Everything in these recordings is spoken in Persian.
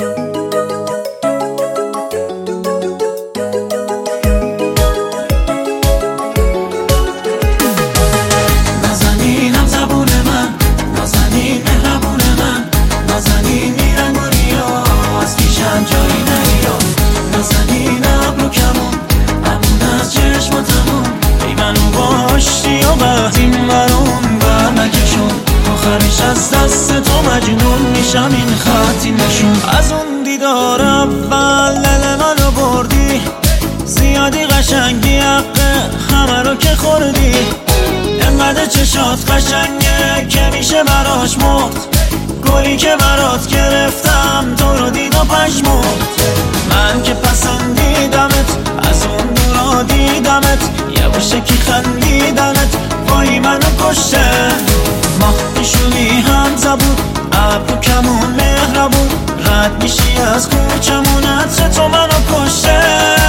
نازنینم زبون من، نازنین مهربون من، نازنین میرنگونی ها از پیشم جایی نریا. نازنین ابرو کمون همون از چشماتمون، ای منو باشتی و وقتیم برون برنکشون. آخرش از دست تو مجنون میشم، این خطی نشون. از اون دیدار اول دل منو بردی، زیادی قشنگی حقه همه رو که خوردی. انقدر چشات قشنگه که میشه براش مرد، گلی که برات گرفتم تو رو دید و پشمرد. من که پسندیدمت از اون دورا دیدمت، یه بوشکی خندیدنت وای منو کشته. ماه پیشونی هم زبون، ابرو کمون مهربون، رد میشی از کوچمون عطر تو منو کشته.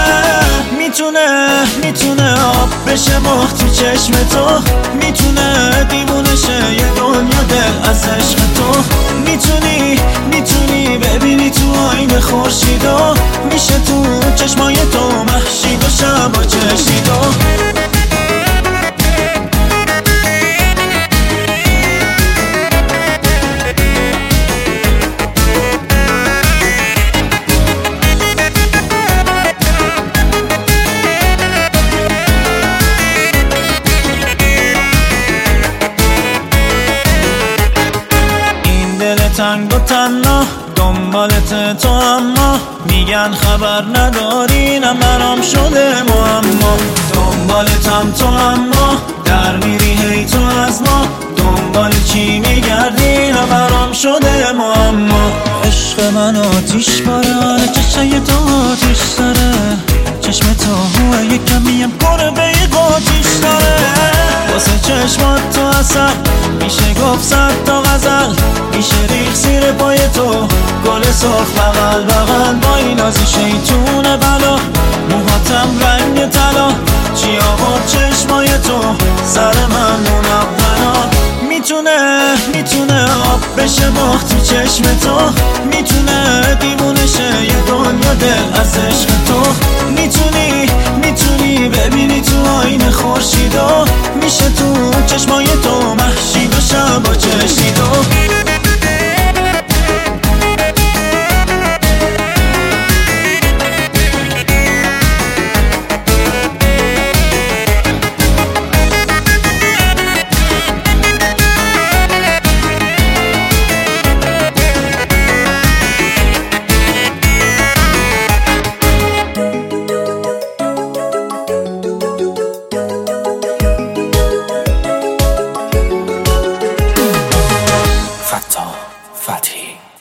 میتونه آب بشه ماه تو چشم تو، میتونه دیوونه شه یه دنیا دل از عشق تو. میتونی ببینی تو آینه خورشیدو، میشه تو چشمای تو مهشید و شبا چشیدو. تنگ و تنها دنبالت تو، اما میگن خبر نداری نه برام شده معما. دنبالتم تو اما در میری هی تو از ما، دنبال چی میگردی نه برام شده معما. عشق من آتیش باره، چشای تو آتیش داره، چشم تو هوه یک کمیم گربه قاتیش داره. واسه چشمات تو اصل میشه گفت صد تا غزل، میشه ریخ زیر پای تو گل سرخ بغل بغل. با این نازی شیطون بلا، موهاتم رنگ طلا، چی آورد چشمای تو سر من منونا. میتونه آب بشه ماه تو چشم تو، میتونه دیوونه شه یه دنیا دل از عشق تو. میتونی ببینی تو آینه خورشیدو، میشه تو چشمای تو مهشید و شبا چشیدو. Fathi